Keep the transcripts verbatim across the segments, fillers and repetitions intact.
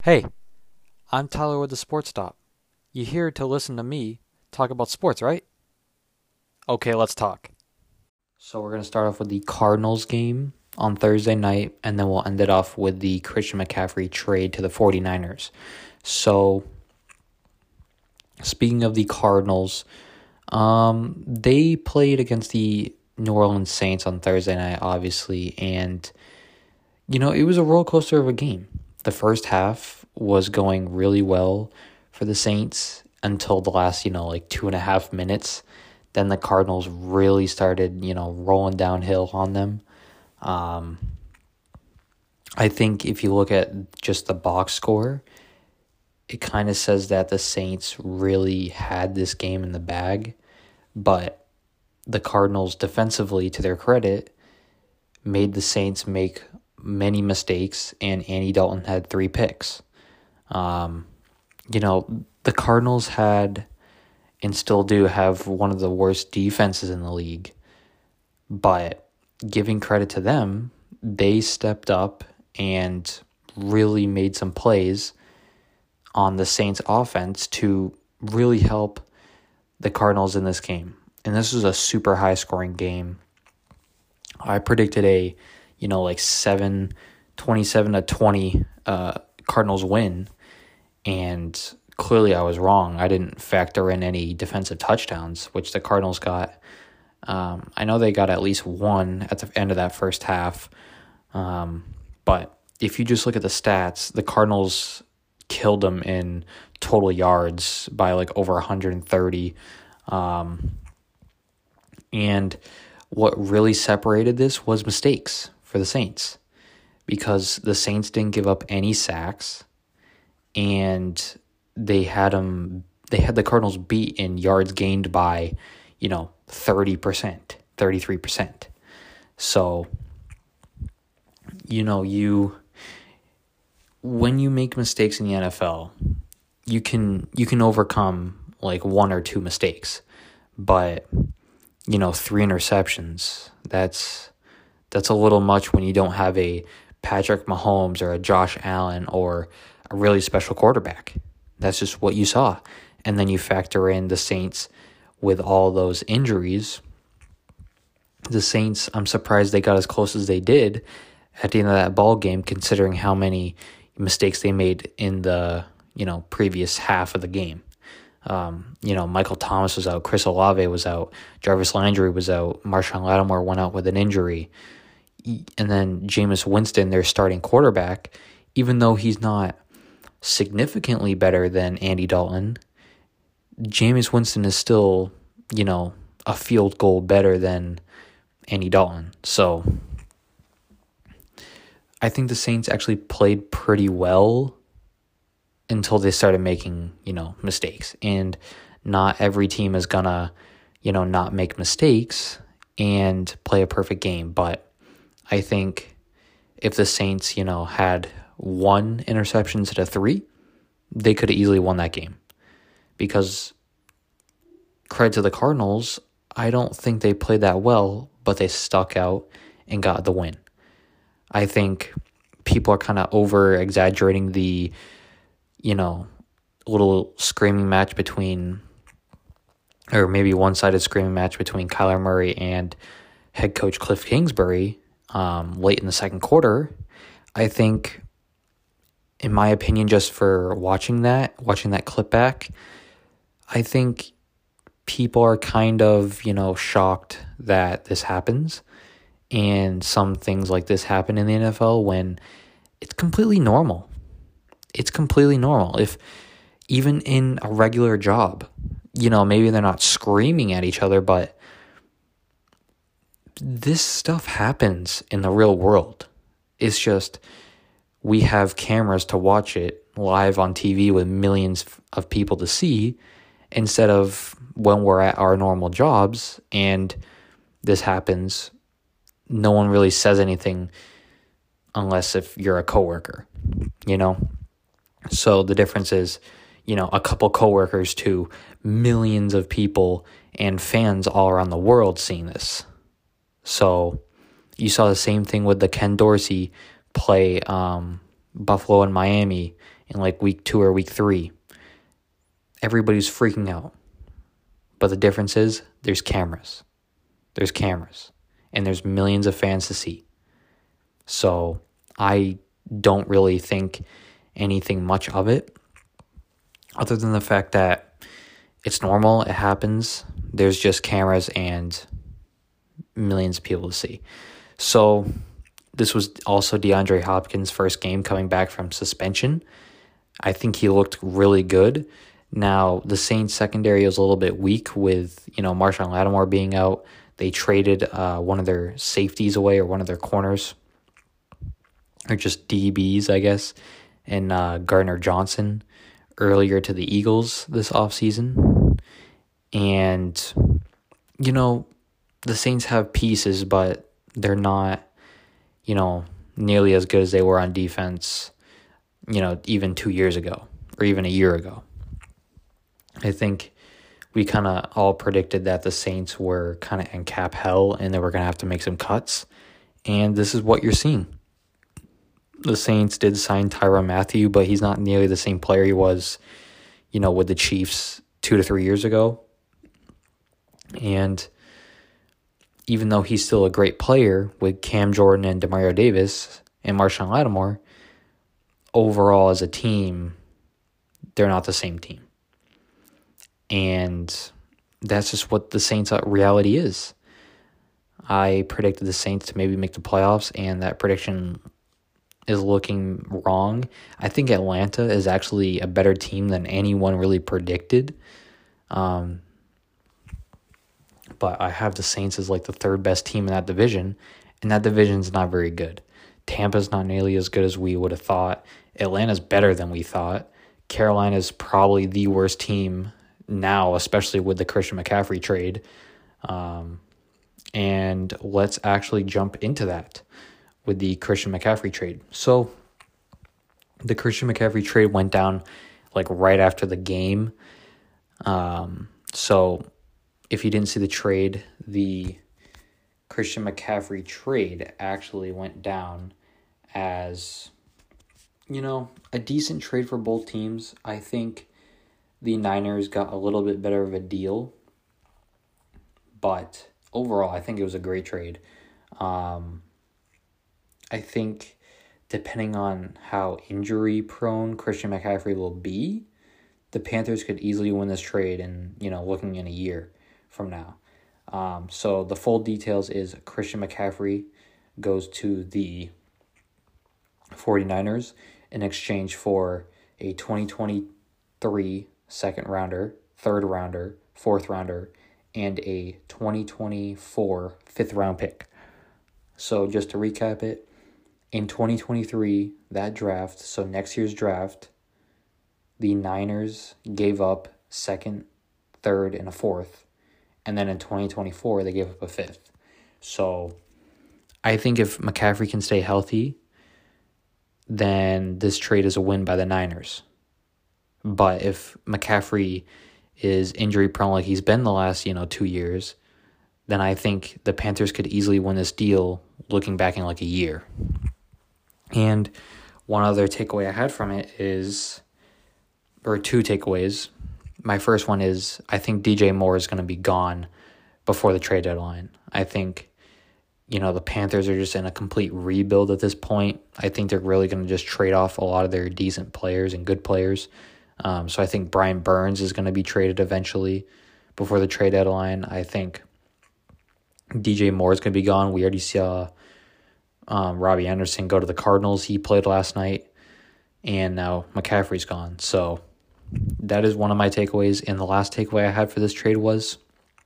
Hey, I'm Tyler with the Sports Stop. You here to listen to me talk about sports, right? Okay, let's talk. So we're going to start off with the Cardinals game on Thursday night, and then we'll end it off with the Christian McCaffrey trade to the 49ers. So, speaking of the Cardinals, um, they played against the New Orleans Saints on Thursday night, obviously, and, you know, it was a roller coaster of a game. The first half was going really well for the Saints until the last, you know, like two and a half minutes. Then the Cardinals really started, you know, rolling downhill on them. Um, I think if you look at just the box score, it kind of says that the Saints really had this game in the bag. But the Cardinals, defensively, to their credit, made the Saints make many mistakes, and Andy Dalton had three picks. Um, you know, the Cardinals had and still do have one of the worst defenses in the league, but giving credit to them, they stepped up and really made some plays on the Saints offense to really help the Cardinals in this game. And this was a super high scoring game. I predicted a, you know, like seven, twenty-seven to twenty uh, Cardinals win, and clearly I was wrong. I didn't factor in any defensive touchdowns, which the Cardinals got. Um, I know they got at least one at the end of that first half. Um, but if you just look at the stats, the Cardinals killed them in total yards by like over one hundred thirty. Um, and what really separated this was mistakes for the Saints, because the Saints didn't give up any sacks, and they had them. They had the Cardinals beat in yards gained by, you know, thirty percent, thirty-three percent. So, you know, you when you make mistakes in the N F L, you can you can overcome like one or two mistakes, but you know, three interceptions, that's that's a little much when you don't have a Patrick Mahomes or a Josh Allen or a really special quarterback. That's just what you saw. And then you factor in the Saints with all those injuries. The Saints, I'm surprised they got as close as they did at the end of that ball game, considering how many mistakes they made in the, you know, previous half of the game. Um, you know, Michael Thomas was out, Chris Olave was out, Jarvis Landry was out, Marshawn Lattimore went out with an injury, and then Jameis Winston, their starting quarterback, even though he's not significantly better than Andy Dalton, Jameis Winston is still, you know, a field goal better than Andy Dalton. So I think the Saints actually played pretty well until they started making, you know, mistakes. And not every team is gonna, you know, not make mistakes and play a perfect game. But I think if the Saints, you know, had one interception instead of three, they could have easily won that game. Because credit to the Cardinals, I don't think they played that well, but they stuck out and got the win. I think people are kind of over exaggerating the, you know, little screaming match between, or maybe one-sided screaming match between Kyler Murray and head coach Cliff Kingsbury um, late in the second quarter. I think, in my opinion, just for watching that, watching that clip back, I think people are kind of, you know, shocked that this happens. And some things like this happen in the N F L when it's completely normal. It's completely normal. If even in a regular job, you know, maybe they're not screaming at each other, but this stuff happens in the real world. It's just we have cameras to watch it live on T V with millions of people to see, instead of when we're at our normal jobs and this happens, no one really says anything unless if you're a coworker, you know? So the difference is, you know, a couple coworkers to millions of people and fans all around the world seeing this. So you saw the same thing with the Ken Dorsey play um, Buffalo and Miami in like week two or week three, everybody's freaking out. But the difference is there's cameras. There's cameras. And there's millions of fans to see. So I don't really think anything much of it, other than the fact that it's normal, it happens. There's just cameras and millions of people to see. So this was also DeAndre Hopkins' first game coming back from suspension. I think he looked really good. Now, the Saints secondary was a little bit weak with, you know, Marshawn Lattimore being out. They traded uh, one of their safeties away, or one of their corners, or just D Bs, I guess, and uh, Gardner Johnson earlier to the Eagles this offseason. And, you know, the Saints have pieces, but they're not, you know, nearly as good as they were on defense, you know, even two years ago or even a year ago. I think we kind of all predicted that the Saints were kind of in cap hell and they were going to have to make some cuts. And this is what you're seeing. The Saints did sign Tyrann Mathieu, but he's not nearly the same player he was, you know, with the Chiefs two to three years ago. And even though he's still a great player with Cam Jordan and Demario Davis and Marshawn Lattimore, overall as a team, they're not the same team. And that's just what the Saints' reality is. I predicted the Saints to maybe make the playoffs, and that prediction is looking wrong. I think Atlanta is actually a better team than anyone really predicted. Um, but I have the Saints as like the third best team in that division, and that division's not very good. Tampa's not nearly as good as we would have thought. Atlanta's better than we thought. Carolina's probably the worst team now, especially with the Christian McCaffrey trade. Um, and let's actually jump into that with the Christian McCaffrey trade. So the Christian McCaffrey trade went down like right after the game. Um, so if you didn't see the trade, the Christian McCaffrey trade actually went down as, you know, a decent trade for both teams. I think the Niners got a little bit better of a deal, but overall, I think it was a great trade. Um, I think depending on how injury-prone Christian McCaffrey will be, the Panthers could easily win this trade and, you know, looking in a year from now. Um, so the full details is Christian McCaffrey goes to the 49ers in exchange for a twenty twenty-three second rounder, third rounder, fourth rounder, and a twenty twenty-four fifth round pick. So just to recap it, in twenty twenty-three, that draft, so next year's draft, the Niners gave up second, third, and a fourth. And then in twenty twenty-four, they gave up a fifth. So I think if McCaffrey can stay healthy, then this trade is a win by the Niners. But if McCaffrey is injury prone like he's been the last, you know, two years, then I think the Panthers could easily win this deal looking back in like a year. And one other takeaway I had from it is, or two takeaways. My first one is I think D J Moore is going to be gone before the trade deadline. I think, you know, the Panthers are just in a complete rebuild at this point. I think they're really going to just trade off a lot of their decent players and good players. Um, so I think Brian Burns is going to be traded eventually before the trade deadline. I think D J Moore is going to be gone. We already saw um, Robbie Anderson go to the Cardinals. He played last night. And now McCaffrey's gone. So that is one of my takeaways. And the last takeaway I had for this trade was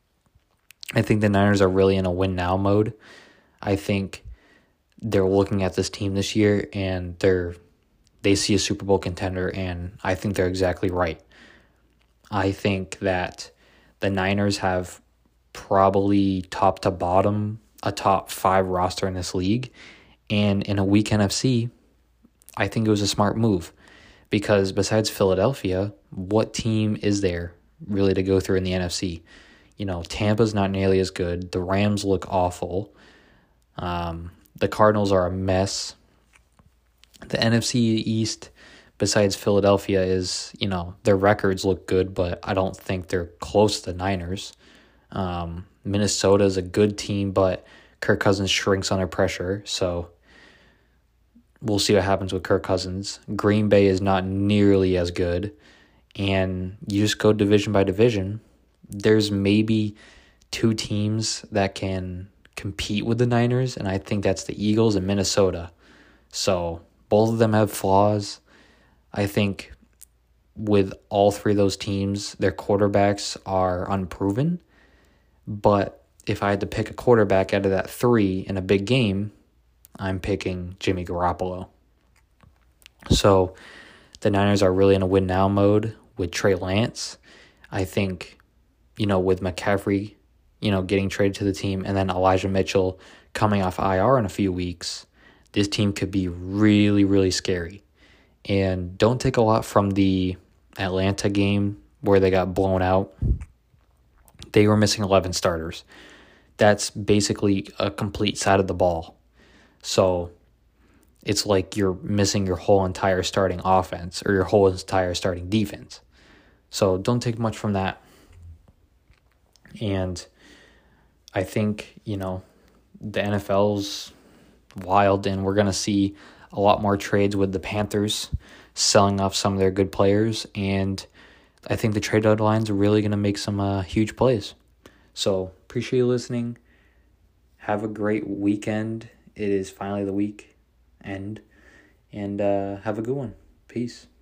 I think the Niners are really in a win-now mode. I think they're looking at this team this year and they're they see a Super Bowl contender, and I think they're exactly right. I think that the Niners have probably top to bottom a top five roster in this league, and in a weak N F C, I think it was a smart move because besides Philadelphia, what team is there really to go through in the N F C? You know, Tampa's not nearly as good. The Rams look awful. Um, the Cardinals are a mess. The N F C East, besides Philadelphia is, you know, their records look good, but I don't think they're close to the Niners. Um, Minnesota is a good team, but Kirk Cousins shrinks under pressure, so we'll see what happens with Kirk Cousins. Green Bay is not nearly as good, and you just go division by division. There's maybe two teams that can compete with the Niners, and I think that's the Eagles and Minnesota. So both of them have flaws. I think with all three of those teams, their quarterbacks are unproven. But if I had to pick a quarterback out of that three in a big game, I'm picking Jimmy Garoppolo. So the Niners are really in a win-now mode with Trey Lance. I think, you know, with McCaffrey, you know, getting traded to the team, and then Elijah Mitchell coming off I R in a few weeks, this team could be really, really scary. And don't take a lot from the Atlanta game where they got blown out. They were missing eleven starters. That's basically a complete side of the ball. So it's like you're missing your whole entire starting offense or your whole entire starting defense. So don't take much from that. And I think, you know, the N F L's wild, and we're going to see a lot more trades with the Panthers selling off some of their good players, and I think the trade deadline's really going to make some uh, huge plays. So appreciate you listening. Have a great weekend. It is finally the week end, and uh, have a good one. Peace.